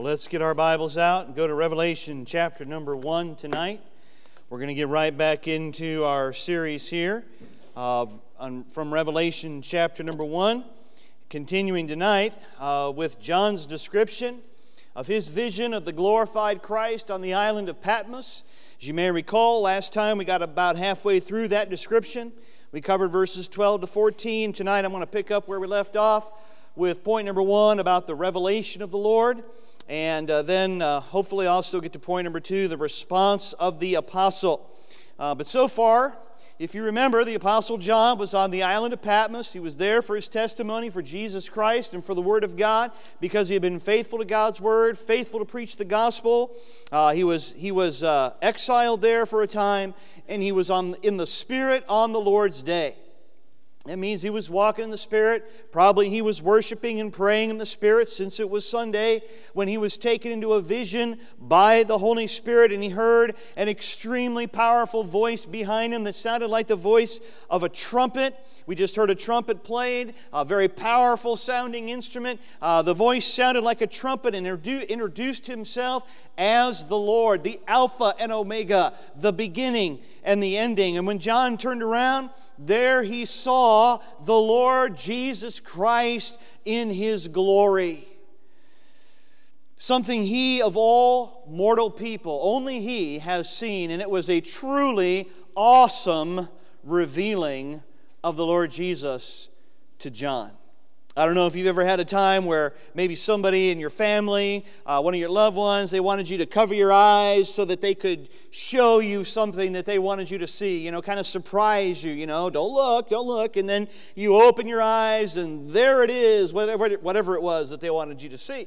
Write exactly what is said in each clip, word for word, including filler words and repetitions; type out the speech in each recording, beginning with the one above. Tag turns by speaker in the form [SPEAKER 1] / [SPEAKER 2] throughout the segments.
[SPEAKER 1] Well, let's get our Bibles out and go to Revelation chapter number one tonight. We're going to get right back into our series here uh, on, from Revelation chapter number one, continuing tonight uh, with John's description of his vision of the glorified Christ on the island of Patmos. As you may recall, last time we got about halfway through that description. We covered verses twelve to fourteen. Tonight I'm going to pick up where we left off with point number one about the revelation of the Lord. And uh, then uh, hopefully also get to point number two, the response of the apostle. Uh, but so far, if you remember, the apostle John was on the island of Patmos. He was there for his testimony for Jesus Christ and for the Word of God because he had been faithful to God's Word, faithful to preach the gospel. Uh, he was, he was uh, exiled there for a time, and he was on, in the Spirit on the Lord's day. That means he was walking in the Spirit. Probably he was worshiping and praying in the Spirit since it was Sunday when he was taken into a vision by the Holy Spirit, and he heard an extremely powerful voice behind him that sounded like the voice of a trumpet. We just heard a trumpet played, a very powerful sounding instrument. Uh, the voice sounded like a trumpet and introdu- introduced himself as the Lord, the Alpha and Omega, the beginning and the ending. And when John turned around, there he saw the Lord Jesus Christ in His glory. Something he of all mortal people, only he has seen, and it was a truly awesome revealing of the Lord Jesus to John. I don't know if you've ever had a time where maybe somebody in your family, uh, one of your loved ones, they wanted you to cover your eyes so that they could show you something that they wanted you to see, you know, kind of surprise you, you know, don't look, don't look, and then you open your eyes and there it is, whatever, whatever it was that they wanted you to see.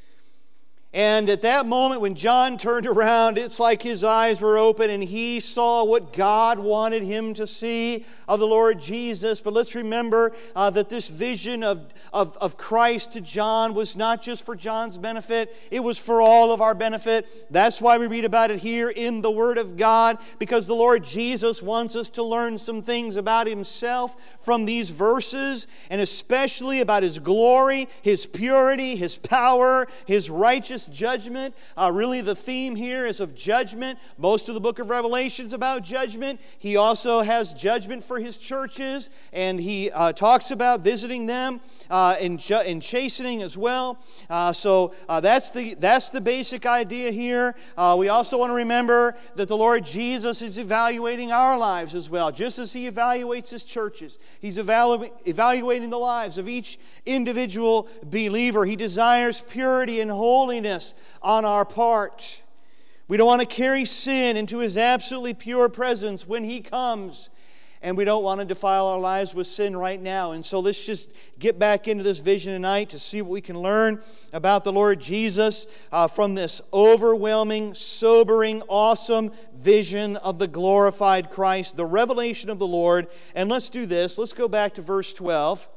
[SPEAKER 1] And at that moment when John turned around, it's like his eyes were open and he saw what God wanted him to see of the Lord Jesus. But let's remember uh, that this vision of, of, of Christ to John was not just for John's benefit. It was for all of our benefit. That's why we read about it here in the Word of God, because the Lord Jesus wants us to learn some things about Himself from these verses, and especially about His glory, His purity, His power, His righteousness, judgment. Uh, really the theme here is of judgment. Most of the book of Revelation is about judgment. He also has judgment for His churches, and He uh, talks about visiting them uh, and, ju- and chastening as well. Uh, so uh, that's the that's the basic idea here. Uh, we also want to remember that the Lord Jesus is evaluating our lives as well, just as He evaluates His churches. He's evalu- evaluating the lives of each individual believer. He desires purity and holiness on our part. We don't want to carry sin into His absolutely pure presence when He comes, and we don't want to defile our lives with sin right now. And so let's just get back into this vision tonight to see what we can learn about the Lord Jesus uh, from this overwhelming, sobering, awesome vision of the glorified Christ, the revelation of the Lord. And let's do this. Let's go back to verse twelve.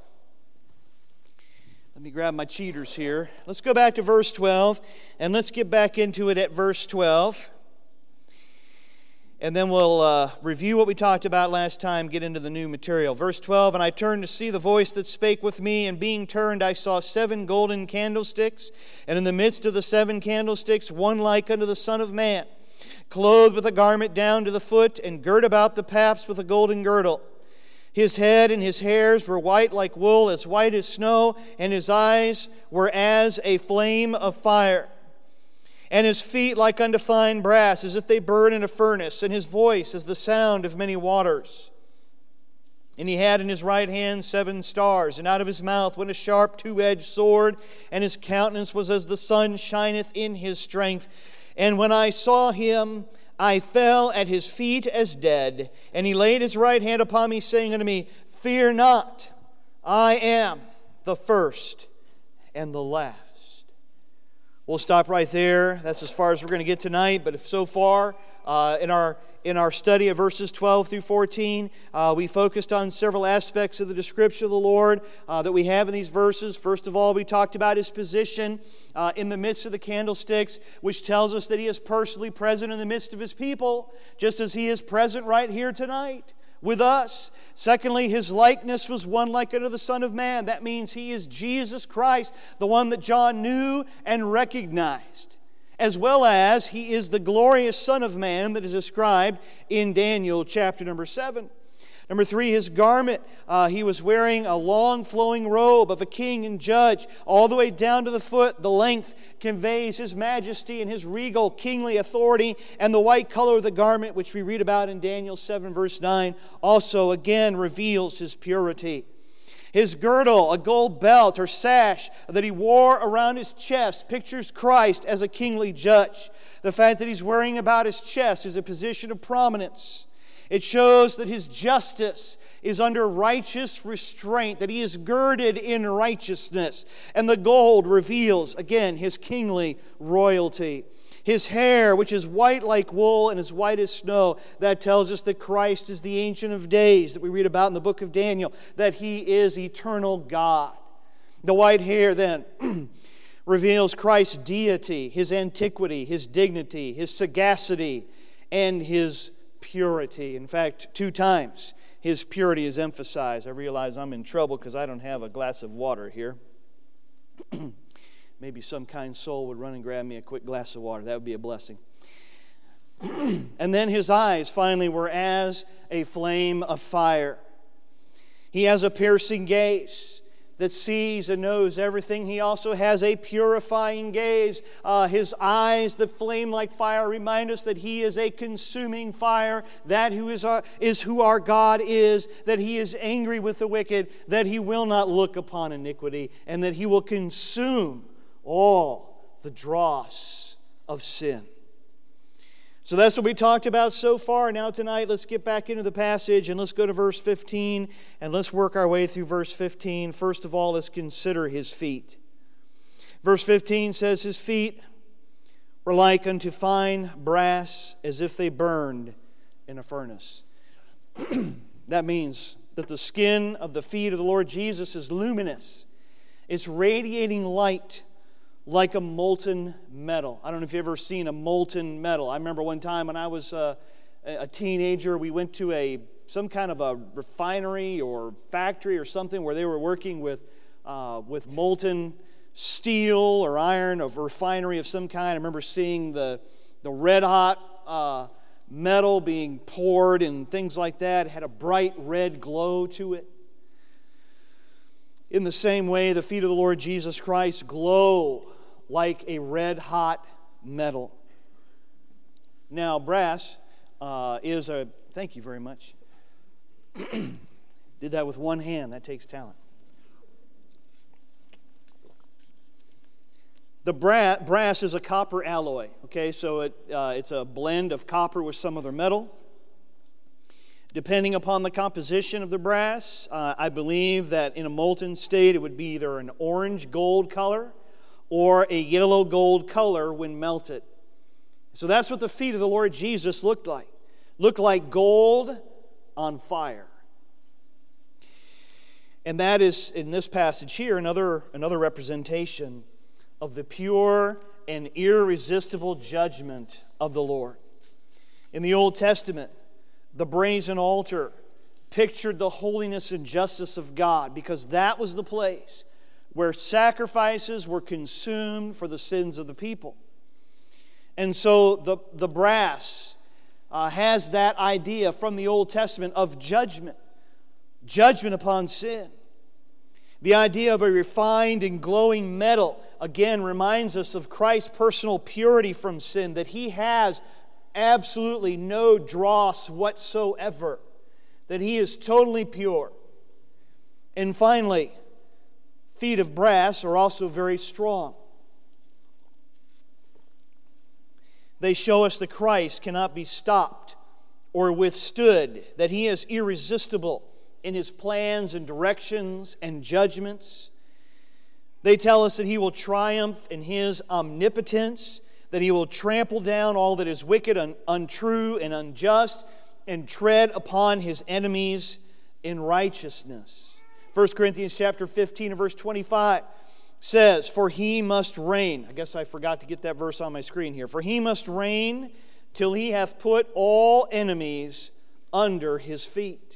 [SPEAKER 1] Let me grab my cheaters here. Let's go back to verse twelve, and let's get back into it at verse twelve. And then we'll uh, review what we talked about last time, get into the new material. Verse twelve, "And I turned to see the voice that spake with me, and being turned I saw seven golden candlesticks, and in the midst of the seven candlesticks one like unto the Son of Man, clothed with a garment down to the foot, and girt about the paps with a golden girdle. His head and his hairs were white like wool, as white as snow, and his eyes were as a flame of fire. And his feet like unto fine brass, as if they burn in a furnace, and his voice as the sound of many waters. And he had in his right hand seven stars, and out of his mouth went a sharp two-edged sword, and his countenance was as the sun shineth in his strength. And when I saw him, I fell at his feet as dead, and he laid his right hand upon me, saying unto me, Fear not, I am the first and the last." We'll stop right there. That's as far as we're going to get tonight. But if so far uh, in our in our study of verses twelve through fourteen, uh, we focused on several aspects of the description of the Lord uh, that we have in these verses. First of all, we talked about His position uh, in the midst of the candlesticks, which tells us that He is personally present in the midst of His people, just as He is present right here tonight. with us. Secondly, his likeness was one like unto the Son of Man. That means he is Jesus Christ, the one that John knew and recognized, as well as he is the glorious Son of Man that is described in Daniel chapter number seven. Number three, his garment. Uh, he was wearing a long flowing robe of a king and judge, all the way down to the foot. The length conveys his majesty and his regal kingly authority. And the white color of the garment, which we read about in Daniel seven verse nine, also again reveals his purity. His girdle, a gold belt or sash that he wore around his chest, pictures Christ as a kingly judge. The fact that he's wearing about his chest is a position of prominence. It shows that his justice is under righteous restraint, that he is girded in righteousness. And the gold reveals, again, his kingly royalty. His hair, which is white like wool and as white as snow, that tells us that Christ is the Ancient of Days that we read about in the book of Daniel, that he is eternal God. The white hair then reveals Christ's deity, his antiquity, his dignity, his sagacity, and his purity. In fact, two times his purity is emphasized. I realize I'm in trouble because I don't have a glass of water here. Maybe some kind soul would run and grab me a quick glass of water. That would be a blessing. And then his eyes finally were as a flame of fire. He has a piercing gaze that sees and knows everything. He also has a purifying gaze. Uh, his eyes that flame like fire remind us that he is a consuming fire. That who is, our, is who our God is. That he is angry with the wicked. That he will not look upon iniquity. And that he will consume all the dross of sin. So that's what we talked about so far. Now tonight, let's get back into the passage and let's go to verse fifteen and let's work our way through verse fifteen. First of all, let's consider his feet. Verse fifteen says, his feet were like unto fine brass, as if they burned in a furnace. That means that the skin of the feet of the Lord Jesus is luminous. It's radiating light like a molten metal. I don't know if you've ever seen a molten metal. I remember one time when I was uh, a teenager, we went to a some kind of a refinery or factory or something where they were working with uh, with molten steel or iron of refinery of some kind. I remember seeing the the red hot uh, metal being poured and things like that. It had a bright red glow to it. In the same way, the feet of the Lord Jesus Christ glow like a red-hot metal. Now, brass uh, is a... Thank you very much. Did that with one hand. That takes talent. The bra- brass is a copper alloy. Okay, so it uh, it's a blend of copper with some other metal. Depending upon the composition of the brass, uh, I believe that in a molten state it would be either an orange gold color or a yellow gold color when melted. So that's what the feet of the Lord Jesus looked like. Looked like gold on fire. And that is, in this passage here, another, another representation of the pure and irresistible judgment of the Lord. In the Old Testament, the brazen altar pictured the holiness and justice of God because that was the place where sacrifices were consumed for the sins of the people. And so the, the brass uh, has that idea from the Old Testament of judgment, judgment upon sin. The idea of a refined and glowing metal, again, reminds us of Christ's personal purity from sin, that He has absolutely no dross whatsoever, that He is totally pure. And finally, feet of brass are also very strong. They show us that Christ cannot be stopped or withstood, that He is irresistible in His plans and directions and judgments. They tell us that He will triumph in His omnipotence, that He will trample down all that is wicked and untrue and unjust, and tread upon His enemies in righteousness. First Corinthians chapter fifteen and verse twenty-five says, "For He must reign." I guess I forgot to get that verse on my screen here. "For He must reign till He hath put all enemies under his feet.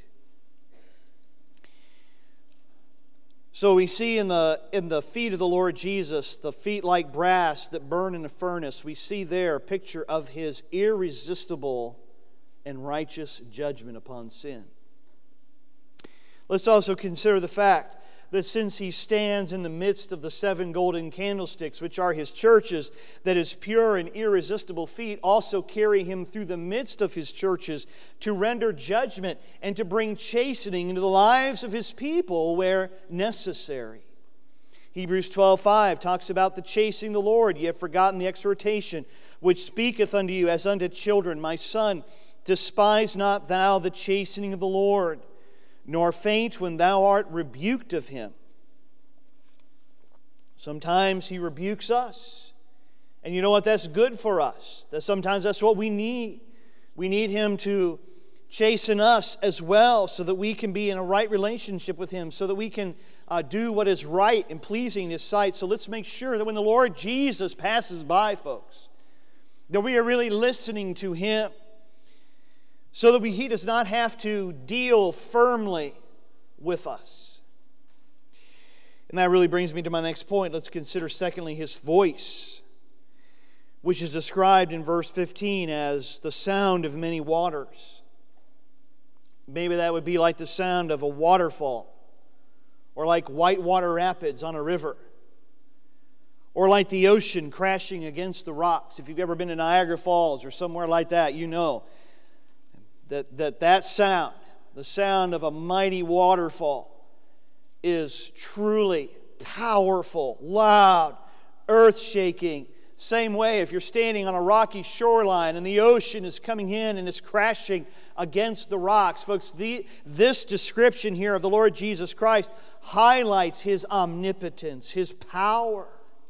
[SPEAKER 1] So we see in the, in the feet of the Lord Jesus, the feet like brass that burn in a furnace, we see there a picture of his irresistible and righteous judgment upon sin. Let's also consider the fact that since he stands in the midst of the seven golden candlesticks, which are his churches, that his pure and irresistible feet also carry him through the midst of his churches to render judgment and to bring chastening into the lives of his people where necessary. Hebrews twelve five talks about the chastening the Lord. Ye have forgotten the exhortation which speaketh unto you as unto children. My son, despise not thou the chastening of the Lord, nor faint when thou art rebuked of him. Sometimes he rebukes us. And you know what? That's good for us. That sometimes that's what we need. We need him to chasten us as well so that we can be in a right relationship with him, so that we can uh, do what is right and pleasing in his sight. So let's make sure that when the Lord Jesus passes by, folks, that we are really listening to him, so that we, he does not have to deal firmly with us. And that really brings me to my next point. Let's consider, secondly, his voice, which is described in verse fifteen as the sound of many waters. Maybe that would be like the sound of a waterfall, or like whitewater rapids on a river, or like the ocean crashing against the rocks. If you've ever been to Niagara Falls or somewhere like that, you know That, that that sound, the sound of a mighty waterfall, is truly powerful, loud, earth-shaking. Same way, if you're standing on a rocky shoreline and the ocean is coming in and is crashing against the rocks. Folks, the, this description here of the Lord Jesus Christ highlights his omnipotence, his power.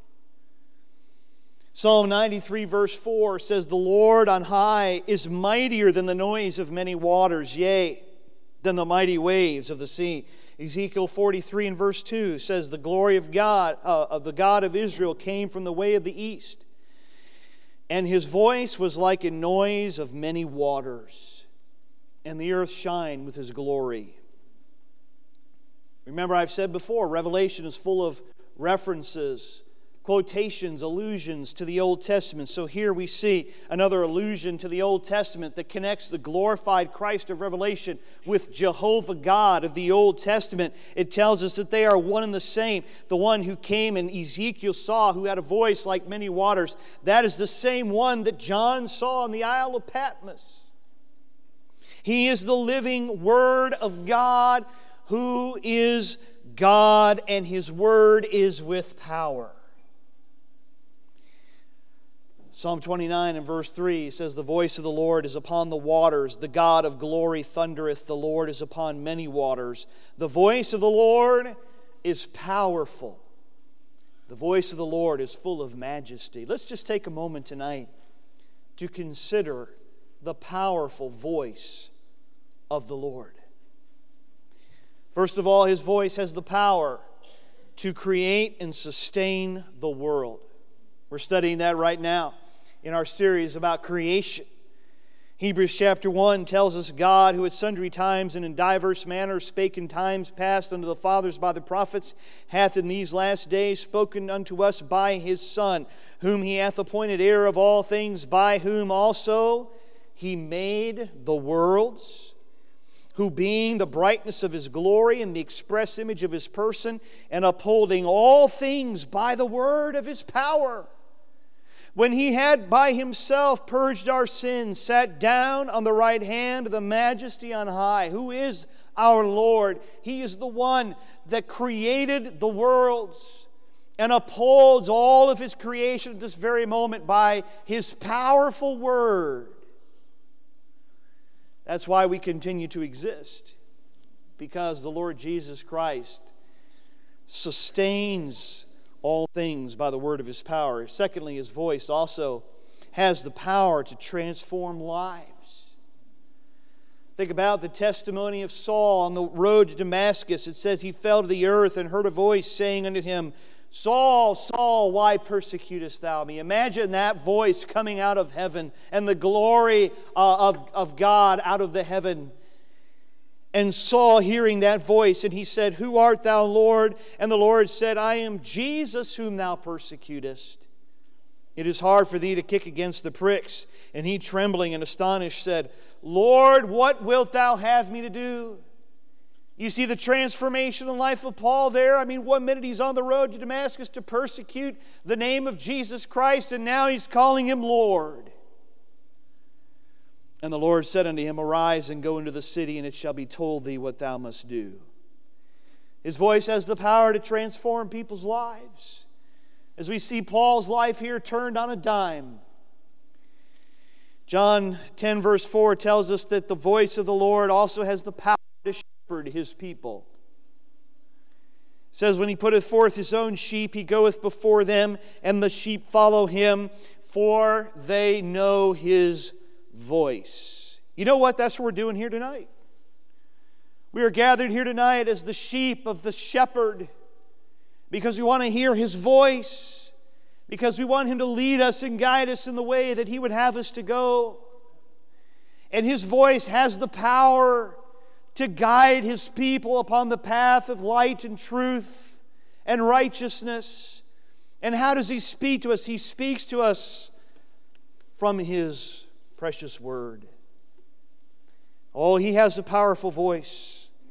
[SPEAKER 1] Psalm ninety-three verse four says, the Lord on high is mightier than the noise of many waters, yea, than the mighty waves of the sea. Ezekiel forty-three and verse two says, the glory of God, uh, of the God of Israel came from the way of the east, and his voice was like a noise of many waters, and the earth shined with his glory. Remember, I've said before, Revelation is full of references, quotations, allusions to the Old Testament. So here we see another allusion to the Old Testament that connects the glorified Christ of Revelation with Jehovah God of the Old Testament. It tells us that they are one and the same. The one who came and Ezekiel saw, who had a voice like many waters, that is the same one that John saw on the Isle of Patmos. He is the living Word of God, who is God, and his Word is with power. Psalm twenty-nine and verse three says, the voice of the Lord is upon the waters. The God of glory thundereth. The Lord is upon many waters. The voice of the Lord is powerful. The voice of the Lord is full of majesty. Let's just take a moment tonight to consider the powerful voice of the Lord. First of all, his voice has the power to create and sustain the world. We're studying that right now in our series about creation. Hebrews chapter one tells us, God, who at sundry times and in diverse manners spake in times past unto the fathers by the prophets, hath in these last days spoken unto us by his Son, whom he hath appointed heir of all things, by whom also he made the worlds, who being the brightness of his glory and the express image of his person, and upholding all things by the word of his power, when he had by himself purged our sins, sat down on the right hand of the majesty on high. Who is our Lord? He is the one that created the worlds and upholds all of his creation at this very moment by his powerful word. That's why we continue to exist, because the Lord Jesus Christ sustains all things by the word of his power. Secondly, his voice also has the power to transform lives. Think about the testimony of Saul on the road to Damascus. It says he fell to the earth and heard a voice saying unto him, Saul, Saul, why persecutest thou me? Imagine that voice coming out of heaven and the glory uh, of, of God out of the heaven. And Saul hearing that voice, and he said, Who art thou, Lord? And the Lord said, I am Jesus whom thou persecutest. It is hard for thee to kick against the pricks. And he, trembling and astonished, said, Lord, what wilt thou have me to do? You see the transformation in the life of Paul there? I mean, one minute he's on the road to Damascus to persecute the name of Jesus Christ, and now he's calling him Lord. And the Lord said unto him, Arise and go into the city, and it shall be told thee what thou must do. His voice has the power to transform people's lives. As we see Paul's life here turned on a dime. John ten verse four tells us that the voice of the Lord also has the power to shepherd his people. It says, when he putteth forth his own sheep, he goeth before them, and the sheep follow him, for they know his voice. You know what? That's what we're doing here tonight. We are gathered here tonight as the sheep of the shepherd because we want to hear his voice, because we want him to lead us and guide us in the way that he would have us to go. And his voice has the power to guide his people upon the path of light and truth and righteousness. And how does he speak to us? He speaks to us from his precious word. Oh, he has a powerful voice.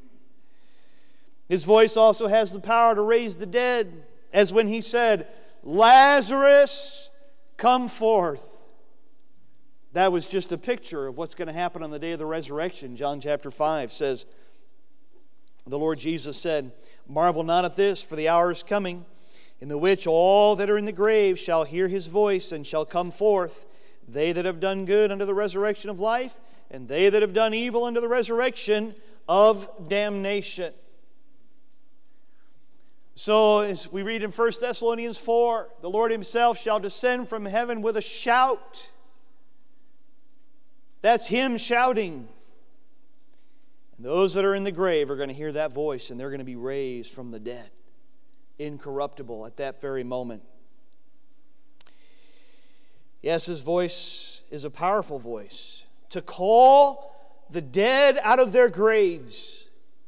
[SPEAKER 1] His voice also has the power to raise the dead, as when he said, Lazarus, come forth. That was just a picture of what's going to happen on the day of the resurrection. John chapter five says, the Lord Jesus said, Marvel not at this, for the hour is coming, in the which all that are in the grave shall hear his voice, and shall come forth, they that have done good unto the resurrection of life, and they that have done evil unto the resurrection of damnation. So as we read in First Thessalonians four, the Lord himself shall descend from heaven with a shout. That's him shouting. And those that are in the grave are going to hear that voice, and they're going to be raised from the dead, incorruptible at that very moment. Yes, his voice is a powerful voice to call the dead out of their graves.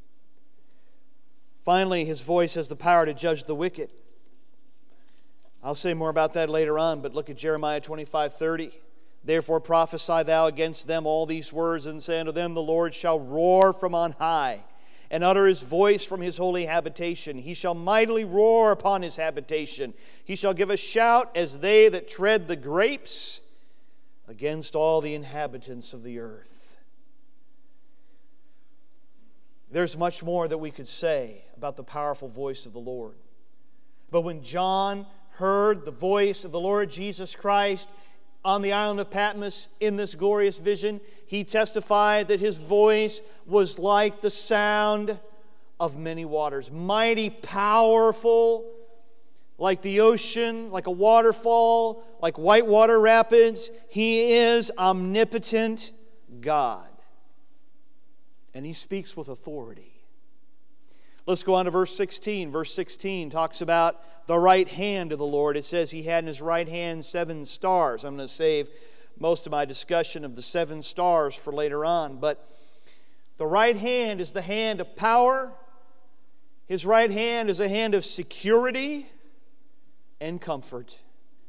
[SPEAKER 1] Finally, his voice has the power to judge the wicked. I'll say more about that later on, but look at Jeremiah twenty-five thirty. Therefore prophesy thou against them all these words, and say unto them, the Lord shall roar from on high, and utter his voice from his holy habitation. He shall mightily roar upon his habitation. He shall give a shout as they that tread the grapes against all the inhabitants of the earth. There's much more that we could say about the powerful voice of the Lord. But when John heard the voice of the Lord Jesus Christ on the island of Patmos in this glorious vision, he testified that his voice was like the sound of many waters. Mighty, powerful, like the ocean, like a waterfall, like whitewater rapids. He is omnipotent God. And he speaks with authority. Let's go on to verse sixteen. Verse sixteen talks about the right hand of the Lord. It says he had in his right hand seven stars. I'm going to save most of my discussion of the seven stars for later on. But the right hand is the hand of power. His right hand is a hand of security and comfort.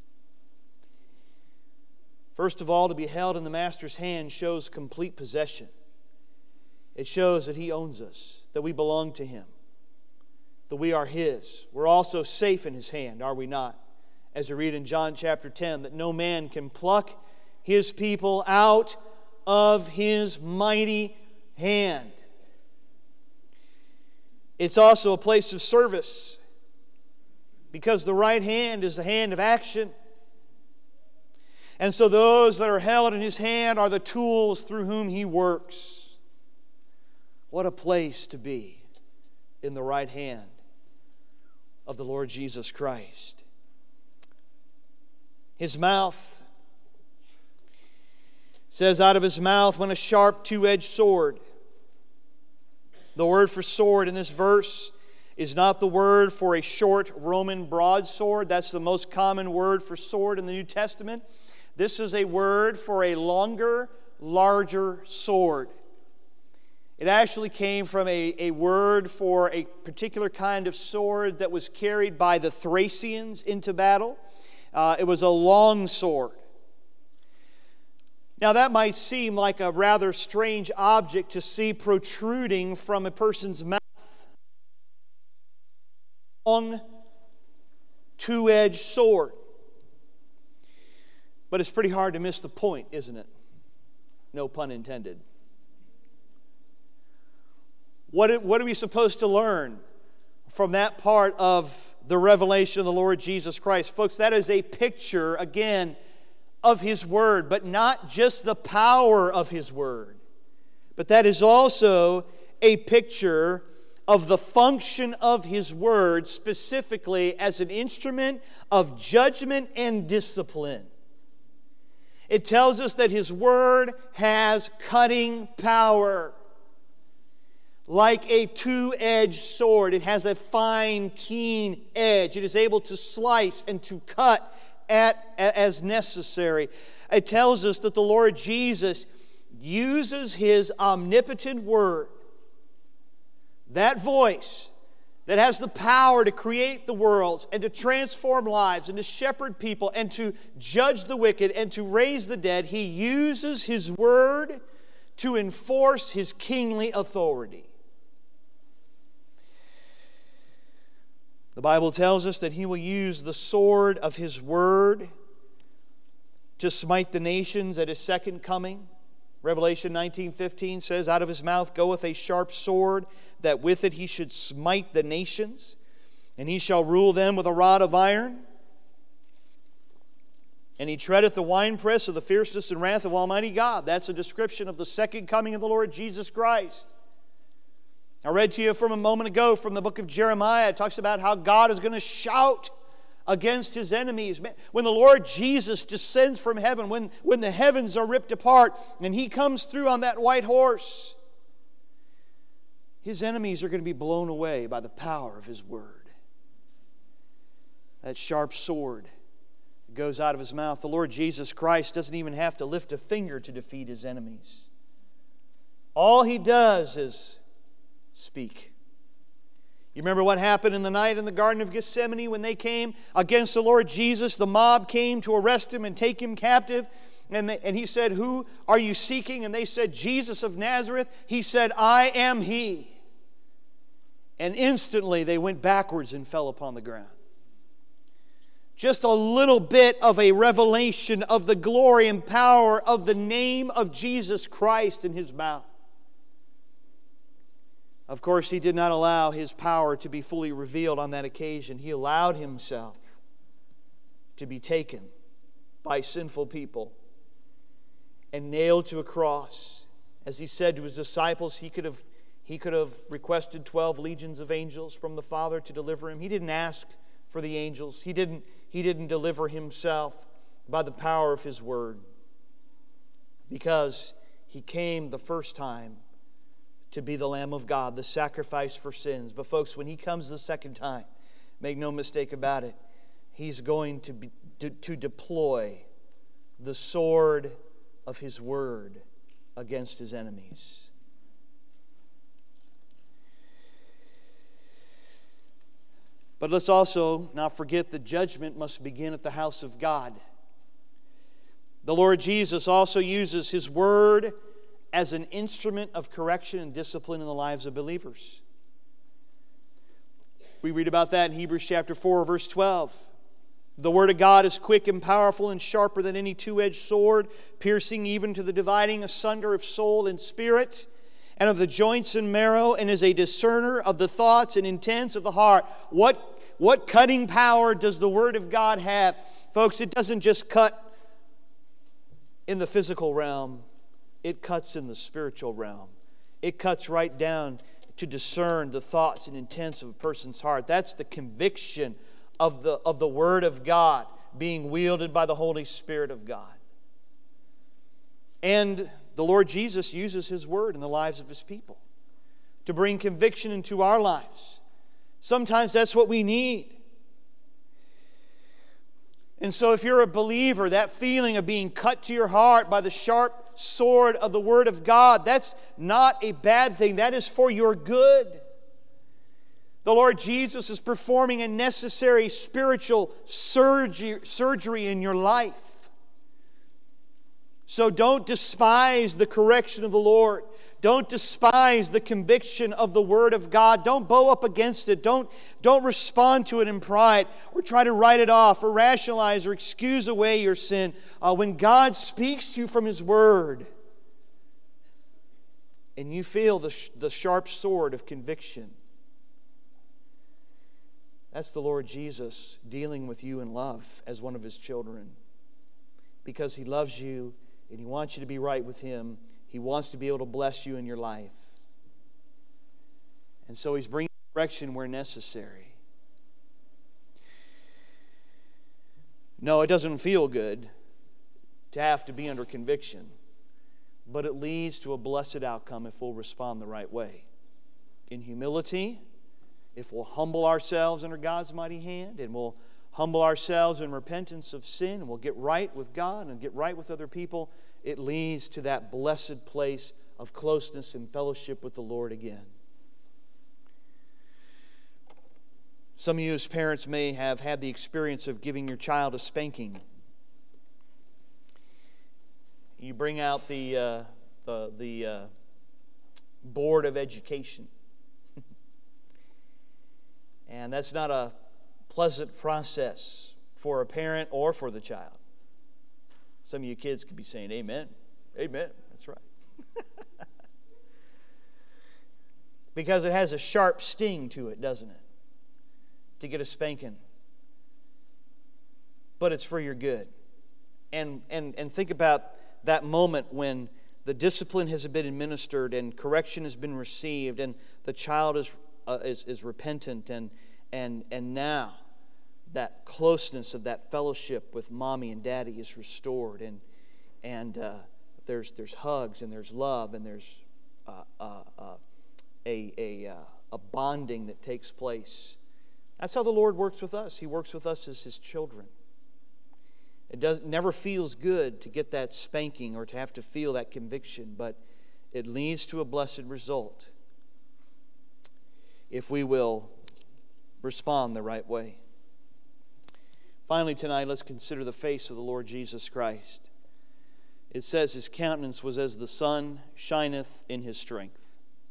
[SPEAKER 1] First of all, to be held in the Master's hand shows complete possession. It shows that he owns us, that we belong to him, that we are his. We're also safe in his hand, are we not? As we read in John chapter ten, that no man can pluck his people out of his mighty hand. It's also a place of service, because the right hand is the hand of action. And so those that are held in his hand are the tools through whom he works. What a place to be in the right hand of the Lord Jesus Christ. His mouth says, out of his mouth went a sharp two-edged sword. The word for sword in this verse is not the word for a short Roman broadsword. That's the most common word for sword in the New Testament. This is a word for a longer, larger sword. It actually came from a, a word for a particular kind of sword that was carried by the Thracians into battle. Uh, it was a long sword. Now that might seem like a rather strange object to see protruding from a person's mouth. Long, two-edged sword. But it's pretty hard to miss the point, isn't it? No pun intended. What, what are we supposed to learn from that part of the revelation of the Lord Jesus Christ? Folks, that is a picture, again, of His Word, but not just the power of His Word, but that is also a picture of the function of His Word, specifically as an instrument of judgment and discipline. It tells us that His Word has cutting power. Like a two-edged sword, it has a fine, keen edge. It is able to slice and to cut at, as necessary. It tells us that the Lord Jesus uses His omnipotent Word, that voice that has the power to create the worlds and to transform lives and to shepherd people and to judge the wicked and to raise the dead. He uses His Word to enforce His kingly authority. The Bible tells us that He will use the sword of His Word to smite the nations at His second coming. Revelation nineteen fifteen says, "Out of His mouth goeth a sharp sword, that with it He should smite the nations, and He shall rule them with a rod of iron. And He treadeth the winepress of the fierceness and wrath of Almighty God." That's a description of the second coming of the Lord Jesus Christ. I read to you from a moment ago from the book of Jeremiah. It talks about how God is going to shout against His enemies. When the Lord Jesus descends from heaven, when, when the heavens are ripped apart, and He comes through on that white horse, His enemies are going to be blown away by the power of His Word. That sharp sword goes out of His mouth. The Lord Jesus Christ doesn't even have to lift a finger to defeat His enemies. All He does is speak. You remember what happened in the night in the Garden of Gethsemane when they came against the Lord Jesus? The mob came to arrest Him and take Him captive. And, they, and He said, "Who are you seeking?" And they said, "Jesus of Nazareth." He said, "I am He." And instantly they went backwards and fell upon the ground. Just a little bit of a revelation of the glory and power of the name of Jesus Christ in His mouth. Of course, He did not allow His power to be fully revealed on that occasion. He allowed Himself to be taken by sinful people and nailed to a cross. As He said to His disciples, He could have, he could have requested twelve legions of angels from the Father to deliver Him. He didn't ask for the angels. He didn't, he didn't deliver Himself by the power of His Word, because He came the first time to be the Lamb of God, the sacrifice for sins. But folks, when He comes the second time, make no mistake about it, He's going to, be, to, to deploy the sword of His Word against His enemies. But let's also not forget that judgment must begin at the house of God. The Lord Jesus also uses His Word as an instrument of correction and discipline in the lives of believers. We read about that in Hebrews chapter four, verse twelve. "The Word of God is quick and powerful and sharper than any two-edged sword, piercing even to the dividing asunder of soul and spirit, and of the joints and marrow, and is a discerner of the thoughts and intents of the heart." What, what cutting power does the Word of God have? Folks, it doesn't just cut in the physical realm. It cuts in the spiritual realm. It cuts right down to discern the thoughts and intents of a person's heart. That's the conviction of the, of the Word of God being wielded by the Holy Spirit of God. And the Lord Jesus uses His Word in the lives of His people to bring conviction into our lives, Sometimes that's what we need. And so if you're a believer, that feeling of being cut to your heart by the sharp sword of the Word of God, that's not a bad thing. That is for your good. The Lord Jesus is performing a necessary spiritual surgery, surgery in your life. So don't despise the correction of the Lord. Don't despise the conviction of the Word of God. Don't bow up against it. Don't, don't respond to it in pride or try to write it off or rationalize or excuse away your sin. Uh, when God speaks to you from His Word and you feel the, sh- the sharp sword of conviction, that's the Lord Jesus dealing with you in love as one of His children. Because He loves you and He wants you to be right with Him. He wants to be able to bless you in your life. And so He's bringing correction where necessary. No, it doesn't feel good to have to be under conviction, but it leads to a blessed outcome if we'll respond the right way. In humility, if we'll humble ourselves under God's mighty hand, and we'll humble ourselves in repentance of sin, and we'll get right with God and get right with other people, it leads to that blessed place of closeness and fellowship with the Lord again. Some of you as parents may have had the experience of giving your child a spanking. You bring out the, uh, the, the uh, Board of Education. And that's not a pleasant process for a parent or for the child. Some of you kids could be saying, amen. Amen. That's right. Because it has a sharp sting to it, doesn't it? To get a spanking. But it's for your good. And, and, and think about that moment when the discipline has been administered and correction has been received and the child is uh, is, is repentant and, and, and now that closeness of that fellowship with mommy and daddy is restored, and and uh, there's there's hugs and there's love and there's uh, uh, uh, a a uh, a bonding that takes place. That's how the Lord works with us. He works with us as His children. It does never feels good to get that spanking or to have to feel that conviction, but it leads to a blessed result if we will respond the right way. Finally tonight, let's consider the face of the Lord Jesus Christ. It says His countenance was as the sun shineth in His strength.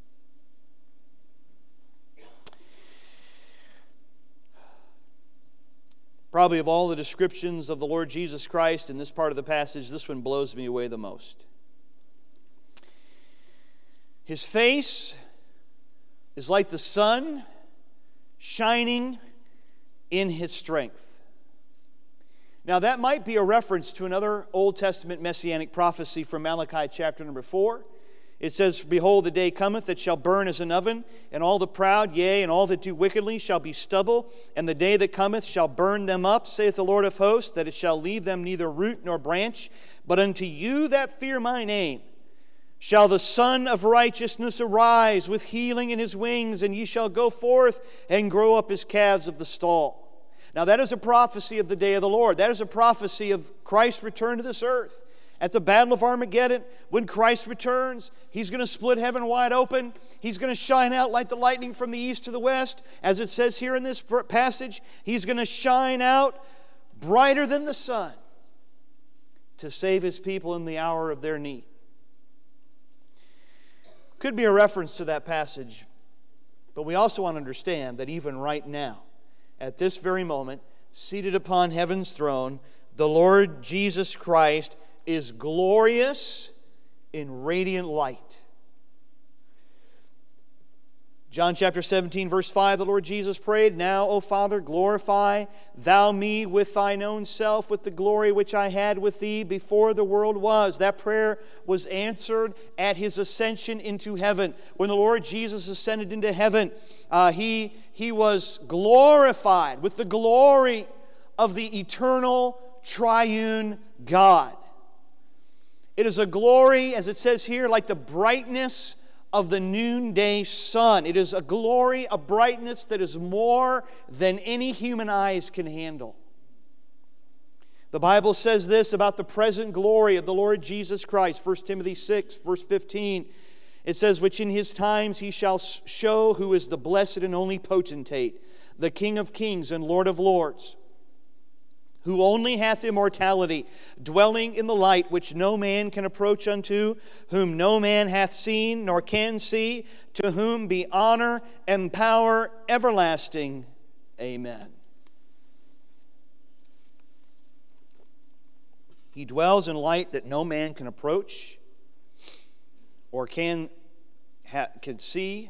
[SPEAKER 1] Probably of all the descriptions of the Lord Jesus Christ in this part of the passage, this one blows me away the most. His face is like the sun shining in His strength. Now that might be a reference to another Old Testament messianic prophecy from Malachi chapter number four. It says, Behold, the day cometh that shall burn as an oven, and all the proud, yea, and all that do wickedly shall be stubble. And the day that cometh shall burn them up, saith the Lord of hosts, that it shall leave them neither root nor branch. But unto you that fear my name shall the Son of righteousness arise with healing in His wings, and ye shall go forth and grow up as calves of the stall. Now that is a prophecy of the day of the Lord. That is a prophecy of Christ's return to this earth. At the Battle of Armageddon, when Christ returns, He's going to split heaven wide open. He's going to shine out like the lightning from the east to the west. As it says here in this passage, He's going to shine out brighter than the sun to save His people in the hour of their need. Could be a reference to that passage, but we also want to understand that even right now, at this very moment, seated upon heaven's throne, the Lord Jesus Christ is glorious in radiant light. John chapter seventeen, verse five, the Lord Jesus prayed, Now, O Father, glorify Thou me with Thine own self, with the glory which I had with Thee before the world was. That prayer was answered at His ascension into heaven. When the Lord Jesus ascended into heaven, uh, he, he was glorified with the glory of the eternal triune God. It is a glory, as it says here, like the brightness of the noonday sun. It is a glory, a brightness that is more than any human eyes can handle. The Bible says this about the present glory of the Lord Jesus Christ. First Timothy six, verse fifteen. It says, which in His times He shall show who is the blessed and only potentate, the King of kings and Lord of lords, who only hath immortality, dwelling in the light which no man can approach unto, whom no man hath seen nor can see, to whom be honor and power everlasting. Amen. He dwells in light that no man can approach or can, ha, can see.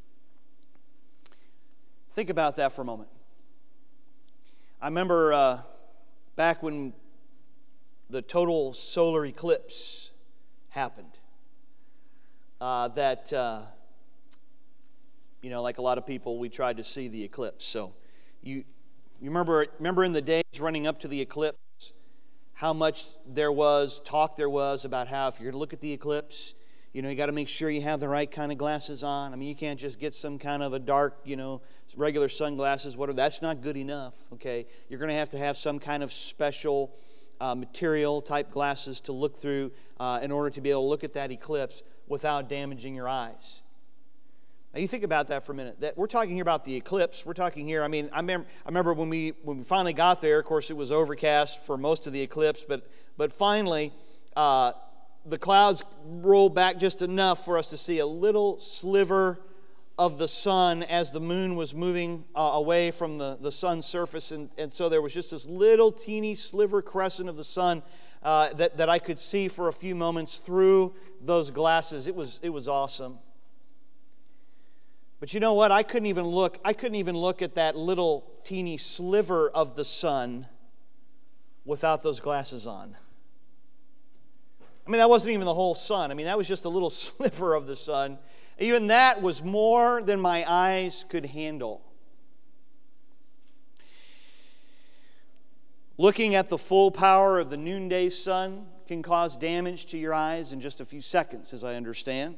[SPEAKER 1] Think about that for a moment. I remember uh, back when the total solar eclipse happened, uh, that, uh, you know, like a lot of people, we tried to see the eclipse. So you, you remember, remember in the days running up to the eclipse, how much there was, talk there was about how if you're going to look at the eclipse, you know, you got to make sure you have the right kind of glasses on. I mean, you can't just get some kind of a dark, you know, regular sunglasses, whatever. That's not good enough, okay? You're going to have to have some kind of special uh, material type glasses to look through uh, in order to be able to look at that eclipse without damaging your eyes. Now, you think about that for a minute. That we're talking here about the eclipse. We're talking here, I mean, I remember, I remember when we when we finally got there, of course, it was overcast for most of the eclipse, but, but finally, uh, the clouds rolled back just enough for us to see a little sliver of the sun as the moon was moving uh, away from the, the sun's surface. And, and so there was just this little teeny sliver crescent of the sun uh, that, that I could see for a few moments through those glasses. It was, it was awesome. But you know what? I couldn't even look. I couldn't even look at that little teeny sliver of the sun without those glasses on. I mean, that wasn't even the whole sun. I mean, that was just a little sliver of the sun. Even that was more than my eyes could handle. Looking at the full power of the noonday sun can cause damage to your eyes in just a few seconds, as I understand.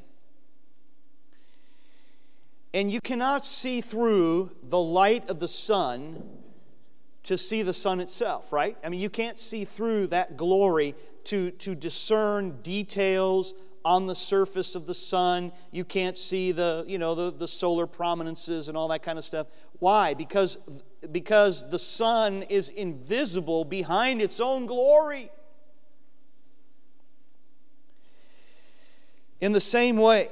[SPEAKER 1] And you cannot see through the light of the sun to see the sun itself, right? I mean, you can't see through that glory to, to discern details on the surface of the sun. You can't see the, you know, the, the solar prominences and all that kind of stuff. Why? Because, because the sun is invisible behind its own glory. In the same way,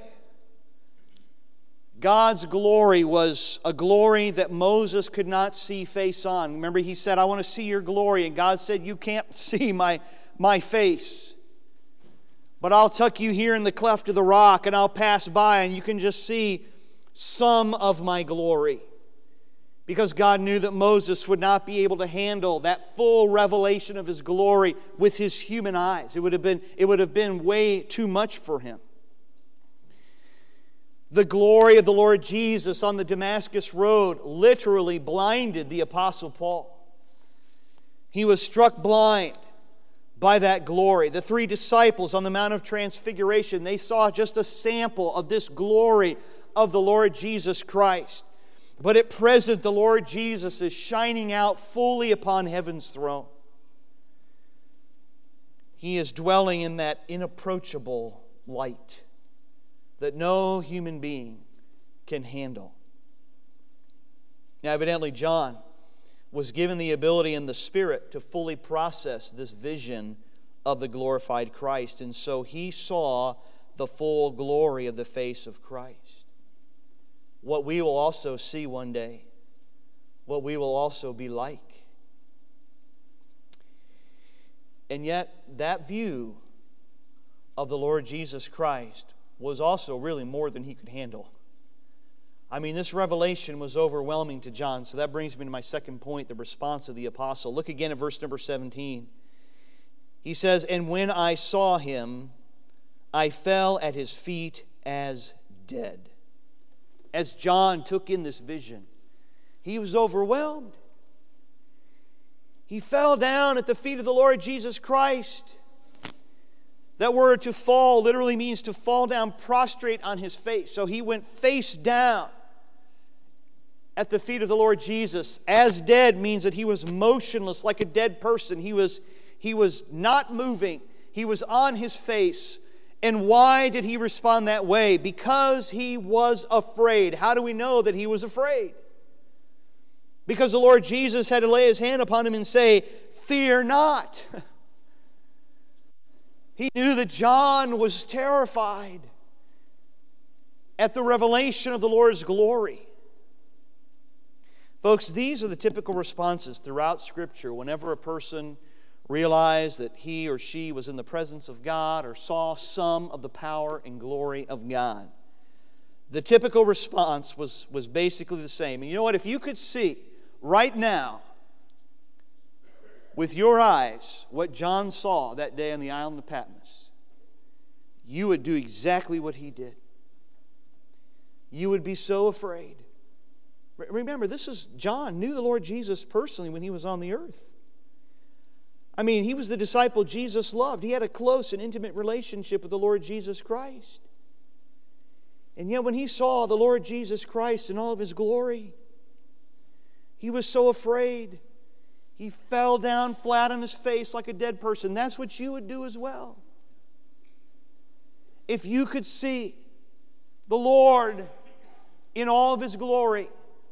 [SPEAKER 1] God's glory was a glory that Moses could not see face on. Remember, he said, I want to see your glory. And God said, you can't see my, my face. But I'll tuck you here in the cleft of the rock, and I'll pass by, and you can just see some of my glory. Because God knew that Moses would not be able to handle that full revelation of His glory with his human eyes. It would have been, it would have been way too much for him. The glory of the Lord Jesus on the Damascus road literally blinded the Apostle Paul. He was struck blind by that glory. The three disciples on the Mount of Transfiguration, they saw just a sample of this glory of the Lord Jesus Christ. But at present, the Lord Jesus is shining out fully upon heaven's throne. He is dwelling in that inapproachable light that no human being can handle. Now, evidently, John was given the ability in the Spirit to fully process this vision of the glorified Christ, and so he saw the full glory of the face of Christ. What we will also see one day, what we will also be like. And yet, that view of the Lord Jesus Christ was also really more than he could handle. I mean, this revelation was overwhelming to John. So that brings me to my second point, the response of the apostle. Look again at verse number seventeen. He says, and when I saw him, I fell at his feet as dead. As John took in this vision, he was overwhelmed. He fell down at the feet of the Lord Jesus Christ. That word to fall literally means to fall down prostrate on his face. So he went face down at the feet of the Lord Jesus. As dead means that he was motionless, like a dead person. He was, he was not moving. He was on his face. And why did he respond that way? Because he was afraid. How do we know that he was afraid? Because the Lord Jesus had to lay his hand upon him and say, "Fear not." He knew that John was terrified at the revelation of the Lord's glory. Folks, these are the typical responses throughout Scripture whenever a person realized that he or she was in the presence of God or saw some of the power and glory of God. The typical response was, was basically the same. And you know what? If you could see right now with your eyes what John saw that day on the island of Patmos, you would do exactly what he did. You would be so afraid. Remember, this is John knew the Lord Jesus personally when he was on the earth. I mean, he was the disciple Jesus loved. He had a close and intimate relationship with the Lord Jesus Christ. And yet when he saw the Lord Jesus Christ in all of his glory, he was so afraid. He fell down flat on his face like a dead person. That's what you would do as well. If you could see the Lord in all of his glory.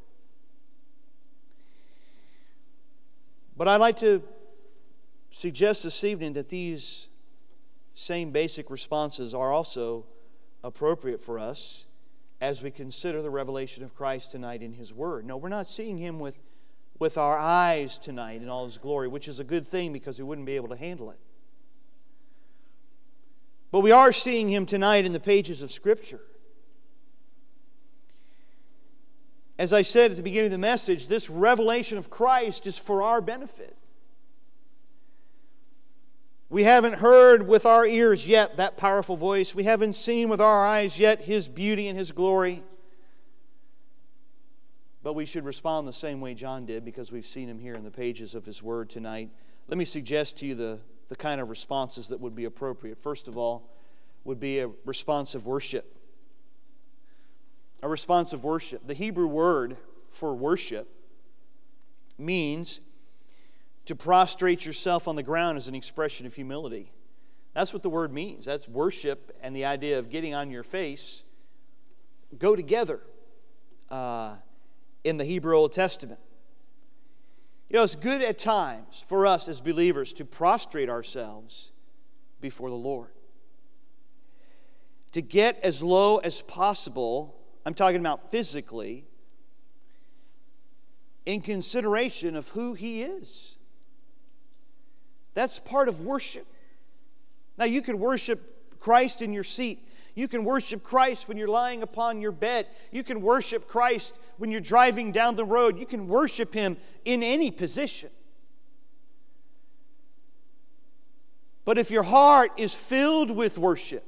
[SPEAKER 1] But I'd like to suggest this evening that these same basic responses are also appropriate for us as we consider the revelation of Christ tonight in his Word. No, we're not seeing him with with our eyes tonight in all his glory, which is a good thing because we wouldn't be able to handle it. But we are seeing him tonight in the pages of Scripture. As I said at the beginning of the message, this revelation of Christ is for our benefit. We haven't heard with our ears yet that powerful voice. We haven't seen with our eyes yet his beauty and his glory. But we should respond the same way John did because we've seen him here in the pages of his Word tonight. Let me suggest to you the, the kind of responses that would be appropriate. First of all, would be a response of worship. A response of worship. The Hebrew word for worship means to prostrate yourself on the ground as an expression of humility. That's what the word means. That's worship, and the idea of getting on your face go together. Uh, in the Hebrew Old Testament. You know, it's good at times for us as believers to prostrate ourselves before the Lord. To get as low as possible, I'm talking about physically, in consideration of who he is. That's part of worship. Now, you can worship Christ in your seat. You can worship Christ when you're lying upon your bed. You can worship Christ when you're driving down the road. You can worship him in any position. But if your heart is filled with worship,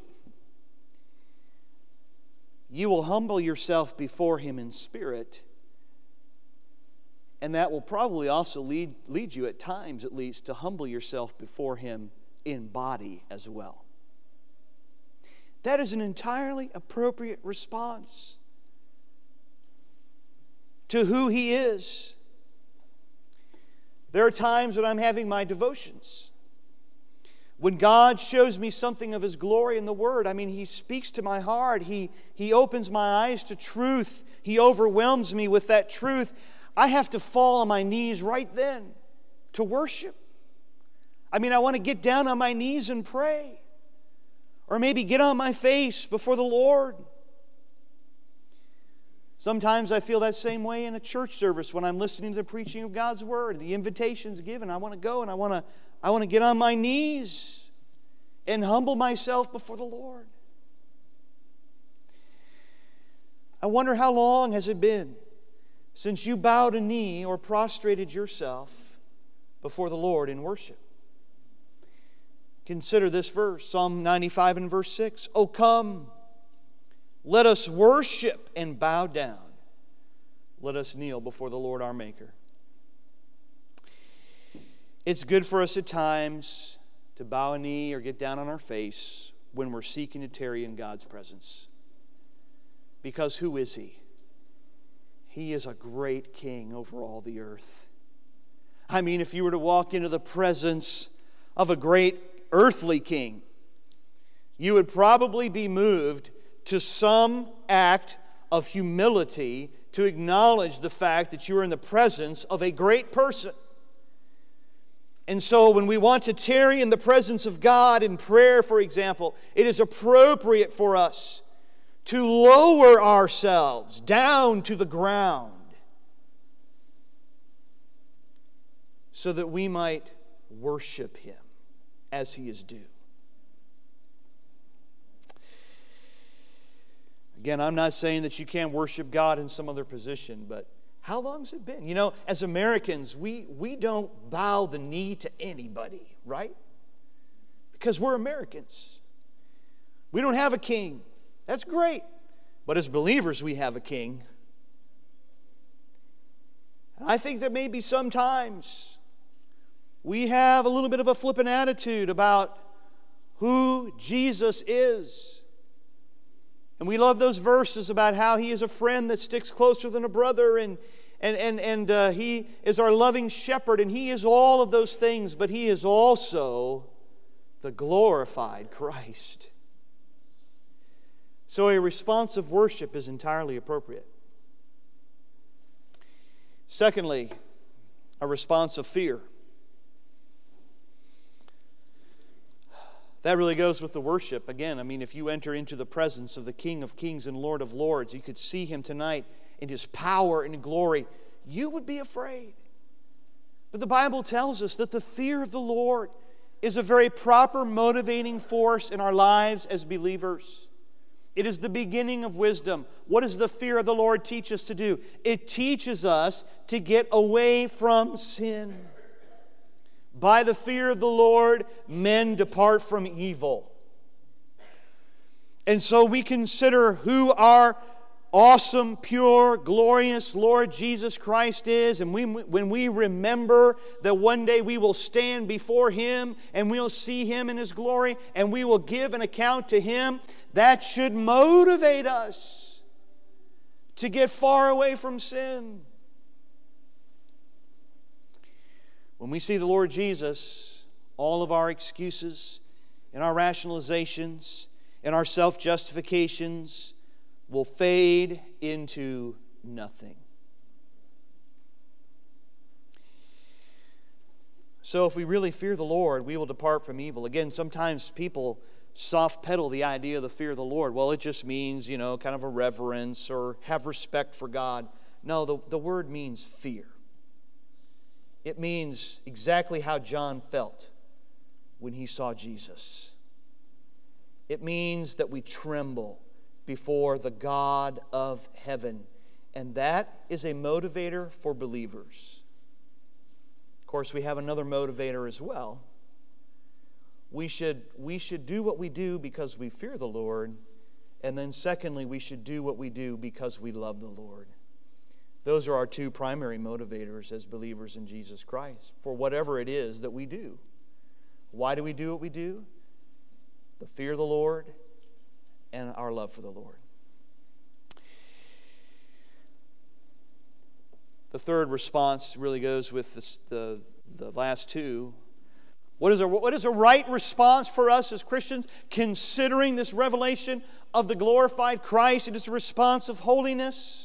[SPEAKER 1] you will humble yourself before him in spirit. And that will probably also lead, lead you at times, at least, to humble yourself before him in body as well. That is an entirely appropriate response to who he is. There are times when I'm having my devotions, when God shows me something of his glory in the Word. I mean, he speaks to my heart. He, he opens my eyes to truth. He overwhelms me with that truth. I have to fall on my knees right then to worship. I mean, I want to get down on my knees and pray. Or maybe get on my face before the Lord. Sometimes I feel that same way in a church service when I'm listening to the preaching of God's Word. The invitation's given. I want to go and I want to, I want to get on my knees and humble myself before the Lord. I wonder how long has it been since you bowed a knee or prostrated yourself before the Lord in worship. Consider this verse, Psalm ninety-five and verse six. Oh, come, let us worship and bow down. Let us kneel before the Lord our Maker. It's good for us at times to bow a knee or get down on our face when we're seeking to tarry in God's presence. Because who is He? He is a great King over all the earth. I mean, if you were to walk into the presence of a great earthly king, you would probably be moved to some act of humility to acknowledge the fact that you are in the presence of a great person. And so when we want to tarry in the presence of God in prayer, for example, it is appropriate for us to lower ourselves down to the ground so that we might worship Him as He is due. Again, I'm not saying that you can't worship God in some other position, but how long's it been? You know, as Americans, we, we don't bow the knee to anybody, right? Because we're Americans. We don't have a king. That's great. But as believers, we have a king. And I think that maybe sometimes we have a little bit of a flippant attitude about who Jesus is. And we love those verses about how He is a friend that sticks closer than a brother, and and and and uh, He is our loving shepherd, and He is all of those things, but He is also the glorified Christ. So a response of worship is entirely appropriate. Secondly, a response of fear. That really goes with the worship. Again, I mean, if you enter into the presence of the King of Kings and Lord of Lords, you could see Him tonight in His power and glory, you would be afraid. But the Bible tells us that the fear of the Lord is a very proper motivating force in our lives as believers. It is the beginning of wisdom. What does the fear of the Lord teach us to do? It teaches us to get away from sin. By the fear of the Lord, men depart from evil. And so we consider who our awesome, pure, glorious Lord Jesus Christ is. And we, when we remember that one day we will stand before Him and we'll see Him in His glory and we will give an account to Him, that should motivate us to get far away from sin. When we see the Lord Jesus, all of our excuses and our rationalizations and our self-justifications will fade into nothing. So if we really fear the Lord, we will depart from evil. Again, sometimes people soft pedal the idea of the fear of the Lord. Well, it just means, you know, kind of a reverence or have respect for God. No, the, the word means fear. It means exactly how John felt when he saw Jesus. It means that we tremble before the God of heaven. And that is a motivator for believers. Of course, we have another motivator as well. We should, we should do what we do because we fear the Lord. And then secondly, we should do what we do because we love the Lord. Those are our two primary motivators as believers in Jesus Christ for whatever it is that we do. Why do we do what we do? The fear of the Lord and our love for the Lord. The third response really goes with this, the, the last two. What is, a, what is a right response for us as Christians considering this revelation of the glorified Christ? It is a response of holiness.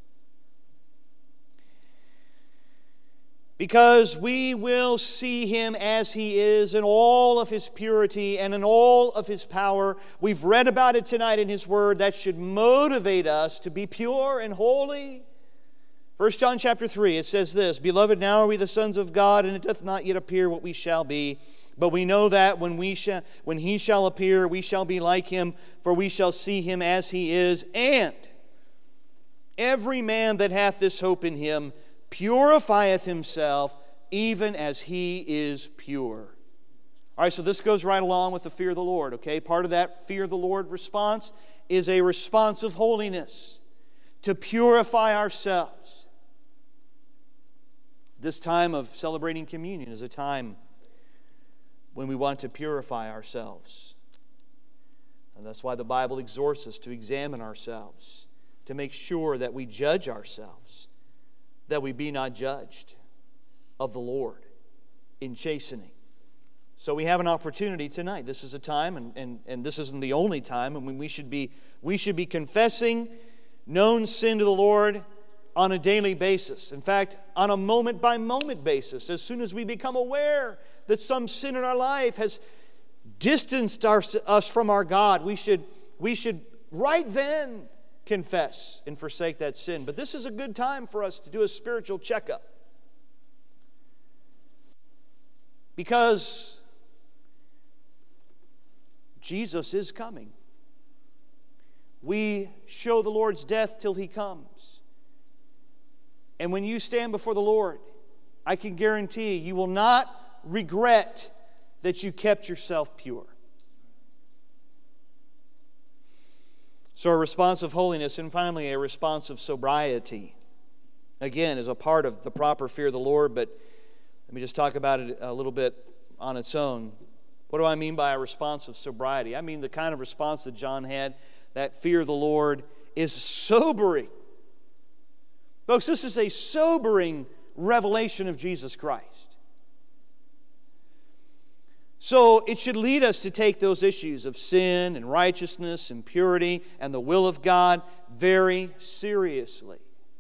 [SPEAKER 1] Because we will see Him as He is in all of His purity and in all of His power. We've read about it tonight in His Word. That should motivate us to be pure and holy. First John chapter three, it says this, Beloved, now are we the sons of God, and it doth not yet appear what we shall be. But we know that when, we shall, when He shall appear, we shall be like Him, for we shall see Him as He is. And every man that hath this hope in Him purifieth himself, even as He is pure. All right, so this goes right along with the fear of the Lord, okay? Part of that fear of the Lord response is a response of holiness, to purify ourselves. This time of celebrating communion is a time when when we want to purify ourselves. And that's why the Bible exhorts us to examine ourselves, to make sure that we judge ourselves, that we be not judged of the Lord in chastening. So we have an opportunity tonight. This is a time, and, and, and this isn't the only time, and we should be we should be confessing known sin to the Lord on a daily basis. In fact, on a moment-by-moment basis. As soon as we become aware that some sin in our life has distanced our, us from our God, we should, we should right then confess and forsake that sin. But this is a good time for us to do a spiritual checkup. Because Jesus is coming. We show the Lord's death till He comes. And when you stand before the Lord, I can guarantee you will not regret that you kept yourself pure. So a response of holiness, and finally a response of sobriety, again, is a part of the proper fear of the Lord, but let me just talk about it a little bit on its own. What do I mean by a response of sobriety? I mean the kind of response that John had. That fear of the Lord is sobering. Folks, this is a sobering revelation of Jesus Christ. So it should lead us to take those issues of sin and righteousness and purity and the will of God very seriously.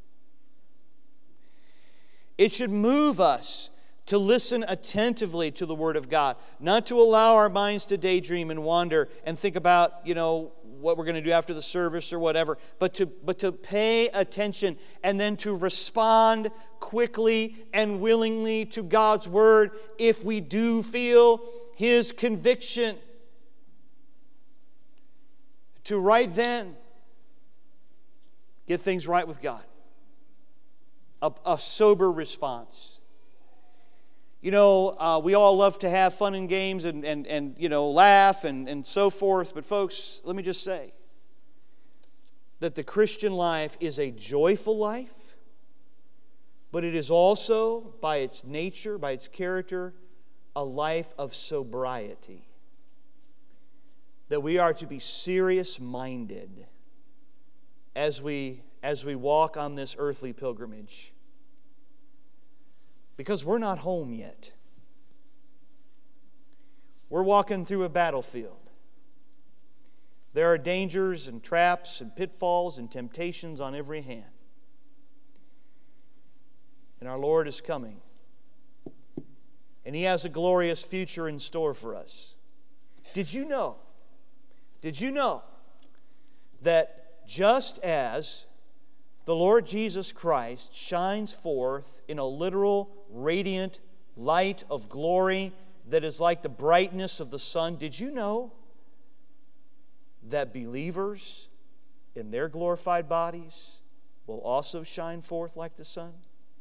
[SPEAKER 1] It should move us to listen attentively to the Word of God, not to allow our minds to daydream and wander and think about, you know, what we're going to do after the service or whatever, but to, but to pay attention and then to respond quickly and willingly to God's Word if we do feel His conviction. To right then get things right with God. A, a sober response. You know, uh, we all love to have fun and games and, and, and you know, laugh and, and so forth. But folks, let me just say that the Christian life is a joyful life, but it is also, by its nature, by its character, a life of sobriety. That we are to be serious-minded as we, as we walk on this earthly pilgrimage. Because we're not home yet. We're walking through a battlefield. There are dangers and traps and pitfalls and temptations on every hand. And our Lord is coming. And He has a glorious future in store for us. Did you know? Did you know that just as the Lord Jesus Christ shines forth in a literal, radiant light of glory that is like the brightness of the sun, did you know that believers in their glorified bodies will also shine forth like the sun?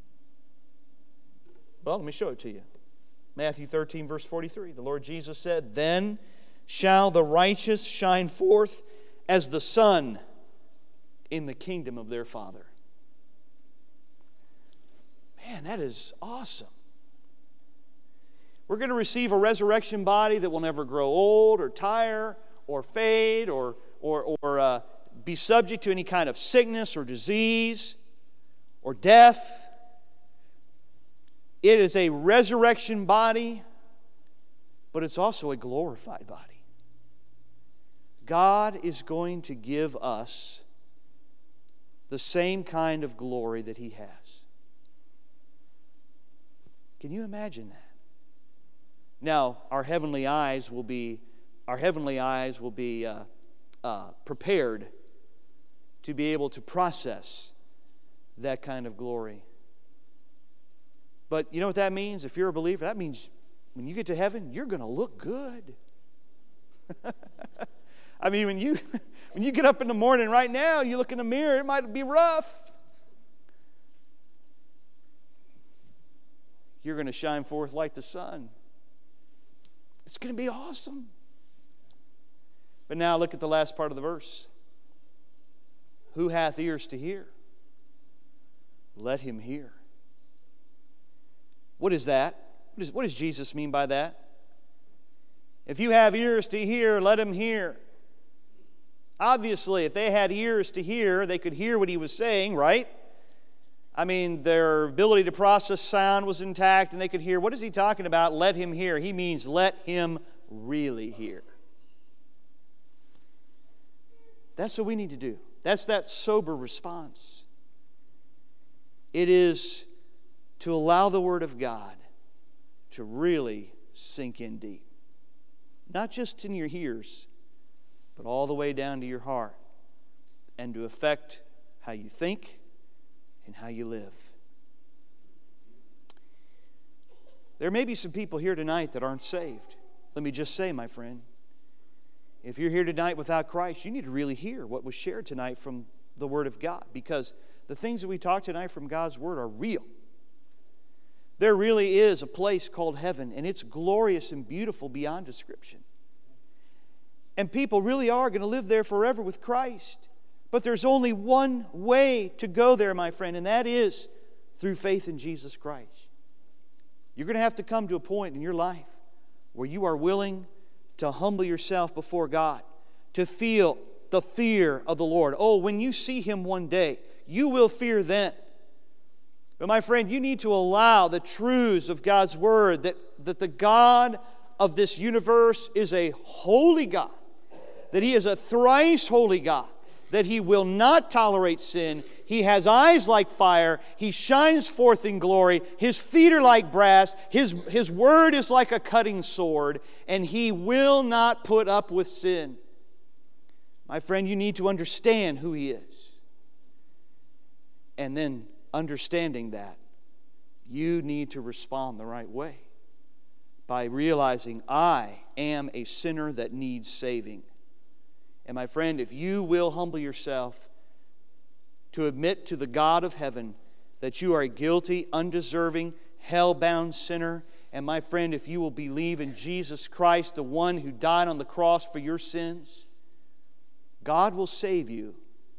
[SPEAKER 1] Well, let me show it to you. Matthew thirteen, verse forty-three. The Lord Jesus said, "Then shall the righteous shine forth as the sun in the kingdom of their Father." Man, that is awesome. We're going to receive a resurrection body that will never grow old or tire or fade or, or, or uh, be subject to any kind of sickness or disease or death. It is a resurrection body, but it's also a glorified body. God is going to give us the same kind of glory that He has. Can you imagine that? Now, our heavenly eyes will be, our heavenly eyes will be uh, uh, prepared to be able to process that kind of glory. But you know what that means? If you're a believer, that means when you get to heaven, you're going to look good. I mean, when you when you get up in the morning right now, you look in the mirror, it might be rough. You're going to shine forth like the sun. It's going to be awesome. But now look at the last part of the verse. Who hath ears to hear? Let him hear. What is that? What, is, what does Jesus mean by that? If you have ears to hear, let him hear. Obviously, if they had ears to hear, they could hear what he was saying, right? I mean, their ability to process sound was intact, and they could hear. What is he talking about? Let him hear. He means let him really hear. That's what we need to do. That's that sober response. It is to allow the Word of God to really sink in deep. Not just in your ears, but all the way down to your heart, and to affect how you think and how you live. There may be some people here tonight that aren't saved. Let me just say, my friend, if you're here tonight without Christ, you need to really hear what was shared tonight from the Word of God, because the things that we talk tonight from God's Word are real. There really is a place called heaven, and it's glorious and beautiful beyond description. And people really are going to live there forever with Christ. But there's only one way to go there, my friend, and that is through faith in Jesus Christ. You're going to have to come to a point in your life where you are willing to humble yourself before God, to feel the fear of the Lord. Oh, when you see Him one day, you will fear then. But my friend, you need to allow the truths of God's Word, that, that the God of this universe is a holy God, that He is a thrice holy God, that He will not tolerate sin. He has eyes like fire. He shines forth in glory. His feet are like brass. His, his word is like a cutting sword, and He will not put up with sin. My friend, you need to understand who He is. And then, understanding that, you need to respond the right way by realizing, I am a sinner that needs saving. And my friend, if you will humble yourself to admit to the God of heaven that you are a guilty, undeserving, hell-bound sinner, and my friend, if you will believe in Jesus Christ, the one who died on the cross for your sins, God will save you.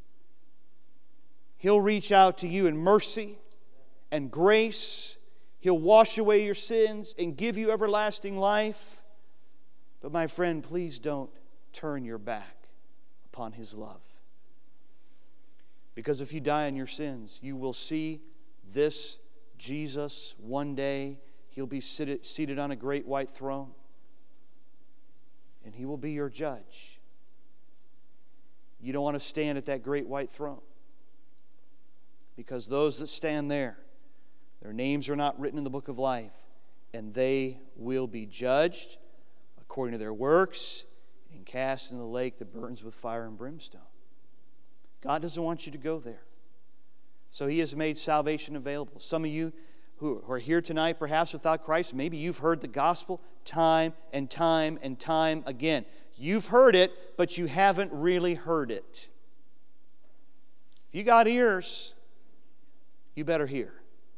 [SPEAKER 1] He'll reach out to you in mercy and grace. He'll wash away your sins and give you everlasting life. But my friend, please don't turn your back upon His love. Because if you die in your sins, you will see this Jesus one day. He'll be seated, seated on a great white throne, and He will be your judge. You don't want to stand at that great white throne, because those that stand there, their names are not written in the book of life, and they will be judged according to their works and cast in the lake that burns with fire and brimstone. God doesn't want you to go there. So He has made salvation available. Some of you who are here tonight, perhaps without Christ, maybe you've heard the gospel time and time and time again. You've heard it, but you haven't really heard it. If you got ears, you better hear.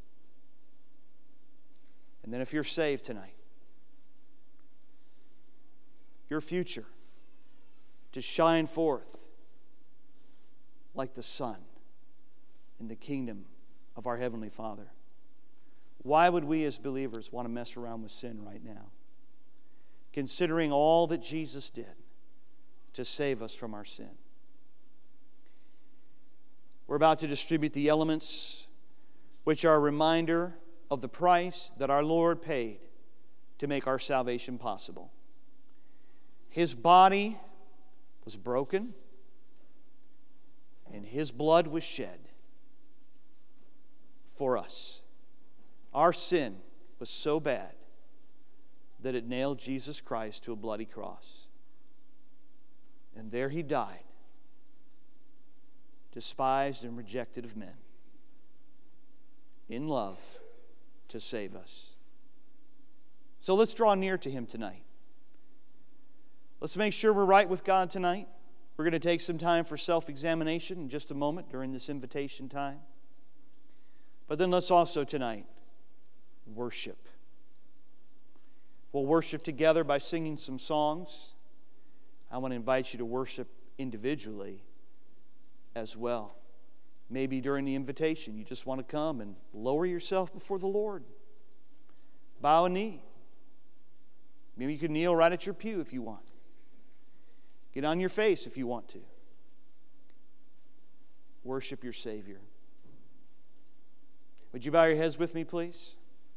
[SPEAKER 1] And then if you're saved tonight, your future to shine forth like the sun in the kingdom of our Heavenly Father. Why would we as believers want to mess around with sin right now? Considering all that Jesus did to save us from our sin. We're about to distribute the elements, which are a reminder of the price that our Lord paid to make our salvation possible. His body was broken, and His blood was shed for us. Our sin was so bad that it nailed Jesus Christ to a bloody cross. And there He died, despised and rejected of men, in love to save us. So let's draw near to Him tonight. Let's make sure we're right with God tonight. We're going to take some time for self-examination in just a moment during this invitation time. But then let's also tonight worship. We'll worship together by singing some songs. I want to invite you to worship individually as well. Maybe during the invitation, you just want to come and lower yourself before the Lord. Bow a knee. Maybe you can kneel right at your pew if you want. Get on your face if you want to. Worship your Savior. Would you bow your heads with me, please?